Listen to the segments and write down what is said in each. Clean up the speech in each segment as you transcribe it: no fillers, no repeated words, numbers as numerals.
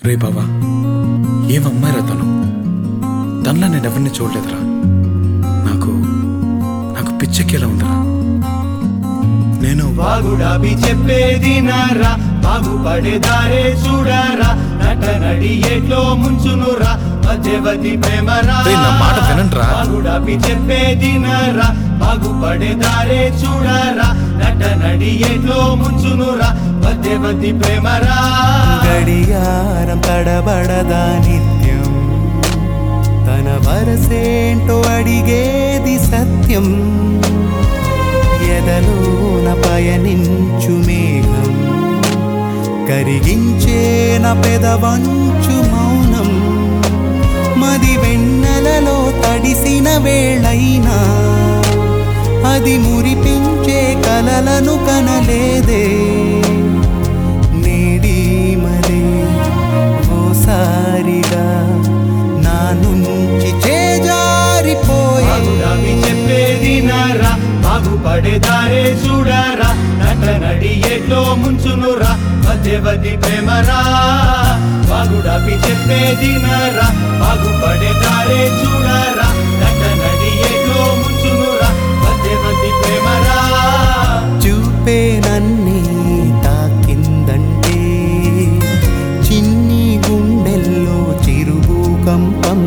రే బావా, ఏమమ్మాయిరా తనలా నేనెవరిని చూడలేదురా. నాకు నాకు పిచ్చెక్కేలా ఉందిరా. నేను బాగుడాబి చెప్పేది నారా, బాగుపడేదారే చూడారా, నట నడి ఎట్లో ముంచునురా, మధ్యవతి ప్రేమరా. నా మాట వినండిరా. బాగుడాబి చెప్పేది నారా, బాగుపడేదారే చూడారా, నట నడి ఎట్లో ముంచునురా, మధ్యవతి ప్రేమరా. గడియారం తడబడదా నిత్యం, తన వరసేంటో అడిగేది సత్యం. ఎదలోన పయనించు మేఘం, కరిగించే నా పెదవంచు మౌనం. మది వెన్నెలలో తడిసిన వేళైనా అది మురిపించే కలలను కనలేదే. నేడి మరే ఓసారిగా నా నుంచి చేజారిపోయే. చెప్పేది నారా, బాగుపడేదారే చూడారా, నట నడి ఎట్లో ముంచునురా, మధ్యవతి ప్రేమరా. బాగుడాపి చెప్పేది నారా, బాగుపడేదారే చూడారా, నట నడి ఎట్లో ముంచునురా, మధ్యవతి ప్రేమరా. చూపే నన్నే తాకిందంటే చిన్ని గుండెల్లో చిరుభూకంపం.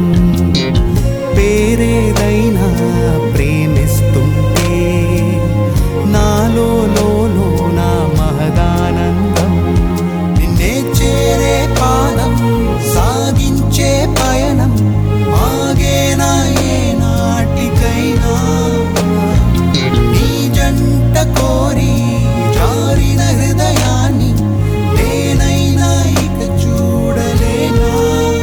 పేరేదైనా ప్రేమిస్తుంటే నాలో నా మహదానందం. నిన్నే చేరే పాదం సాగించే పయనం ఆగేనా ఏ నాటికైనా. నీ జంట కోరి జారిన హృదయాన్ని నేనైనా ఇక చూడలేనా.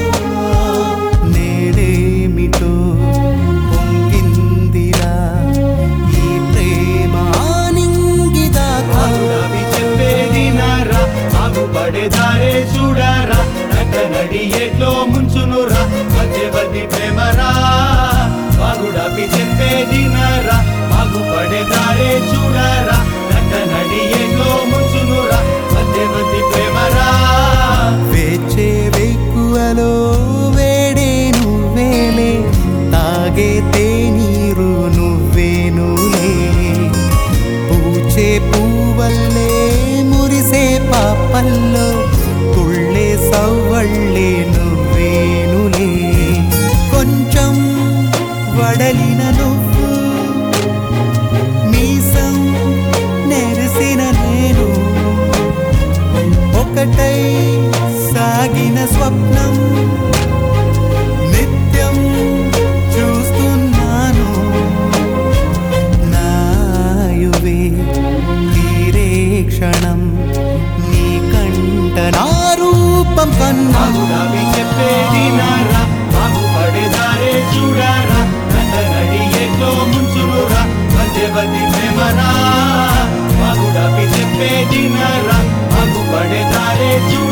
నేడేమిటో పొంగిందిరా ఈ ప్రేమ ఆనింగిదాకా. చెప్పేది నారా, బాగుపడేదారే చూడారా, నట నడి ఎట్లో ముంచునురా, మధ్యవతి ప్రేమరా. బాగుడాపి చెప్పేది నారా, బాగుపడేదారే చూడారా, నట నడి ఎట్లో ముంచునురా, మధ్యవతి ప్రేమరా. వేచే వెక్కువలో వేడే నువ్వేలే, తాగే తేనీరు నువ్వేనులే. పూచే పూవల్లే మురిసే పాపల్లో తుళ్ళే సవ్వళ్ళే నువ్వేనులే. కొంచెం వడలిన నువ్వు, మీసం నెరిసిన నేను, ఒకటై సాగిన స్వప్నం నిత్యం చూస్తున్నాను. నాయువే తీరే క్షణం నీ కంట నా రూపం కన్నా. బాగుడాపి చెప్పేది నారా, బాగుపడేదారే చూడారా, నట నడి ఎట్లో ముంచునురా, మధ్యవతి ప్రేమరా. బాగుడాపి చెప్పేది నారా, బాగుపడేదారే చూడారా.